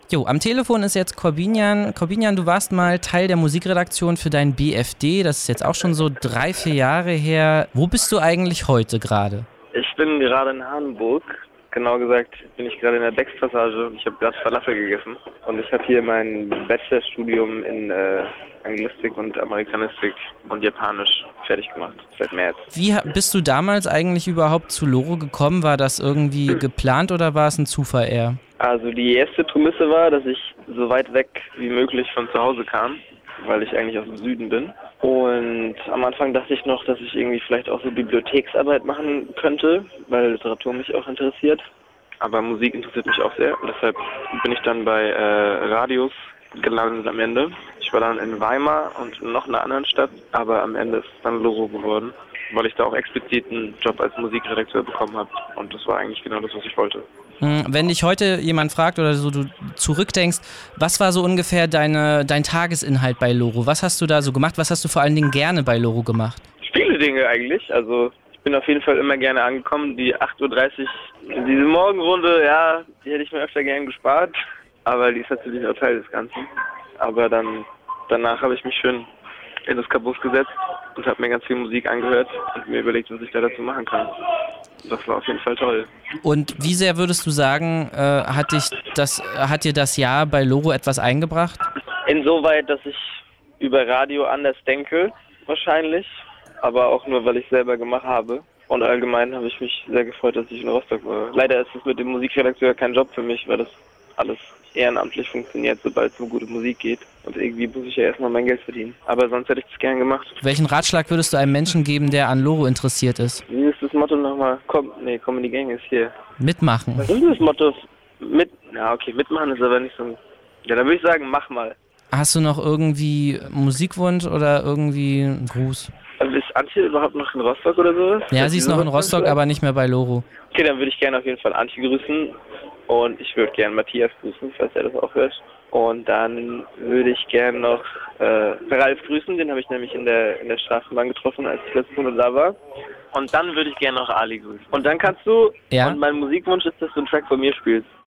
Jo, am Telefon ist jetzt Corbinian. Corbinian, du warst mal Teil der Musikredaktion für dein BFD. Das ist jetzt auch schon so 3-4 Jahre her. Wo bist du eigentlich heute gerade? Ich bin gerade in Hamburg. Genau gesagt bin ich gerade in der Beckstraße. Ich habe gerade Falafel gegessen. Und ich habe hier mein Bachelorstudium in Anglistik und Amerikanistik und Japanisch fertig gemacht, seit März. Wie bist du damals eigentlich überhaupt zu Loro gekommen? War das irgendwie geplant oder war es ein Zufall eher? Also die erste Prämisse war, dass ich so weit weg wie möglich von zu Hause kam, weil ich eigentlich aus dem Süden bin. Und am Anfang dachte ich noch, dass ich irgendwie vielleicht auch so Bibliotheksarbeit machen könnte, weil Literatur mich auch interessiert. Aber Musik interessiert mich auch sehr. Und deshalb bin ich dann bei Radius gelandet am Ende. Ich war dann in Weimar und noch in einer anderen Stadt, aber am Ende ist es dann Loro geworden, weil ich da auch explizit einen Job als Musikredakteur bekommen habe. Und das war eigentlich genau das, was ich wollte. Wenn dich heute jemand fragt oder so du zurückdenkst, was war so ungefähr dein Tagesinhalt bei Loro? Was hast du da so gemacht? Was hast du vor allen Dingen gerne bei Loro gemacht? Viele Dinge eigentlich. Also ich bin auf jeden Fall immer gerne angekommen. Die 8:30 Uhr, diese Morgenrunde, ja, die hätte ich mir öfter gern gespart. Aber die ist natürlich auch Teil des Ganzen. Aber danach habe ich mich schön in das Kabus gesetzt und habe mir ganz viel Musik angehört und mir überlegt, was ich da dazu machen kann. Das war auf jeden Fall toll. Und wie sehr würdest du sagen, hat dir das Jahr bei Loro etwas eingebracht? Insoweit, dass ich über Radio anders denke, wahrscheinlich. Aber auch nur, weil ich selber gemacht habe. Und allgemein habe ich mich sehr gefreut, dass ich in Rostock war. Leider ist es mit dem Musikredakteur kein Job für mich, weil das alles ehrenamtlich funktioniert, sobald es um gute Musik geht. Und irgendwie muss ich ja erstmal mein Geld verdienen. Aber sonst hätte ich das gern gemacht. Welchen Ratschlag würdest du einem Menschen geben, der an Loro interessiert ist? Wie ist das Motto nochmal? Komm in die Gang ist hier. Mitmachen. Was ist das Motto? Mitmachen ist aber nicht so... Ja, dann würde ich sagen, mach mal. Hast du noch irgendwie Musikwunsch oder irgendwie einen Gruß? Ist Antje überhaupt noch in Rostock oder sowas? Ja, sie ist noch in Rostock, aber nicht mehr bei Loro. Okay, dann würde ich gerne auf jeden Fall Antje grüßen. Und ich würde gerne Matthias grüßen, falls er das auch hört. Und dann würde ich gerne noch Ralf grüßen, den habe ich nämlich in der Straßenbahn getroffen, als ich letzte Runde da war. Und dann würde ich gerne noch Ali grüßen. Und dann kannst du, ja? Und mein Musikwunsch ist, dass du einen Track von mir spielst.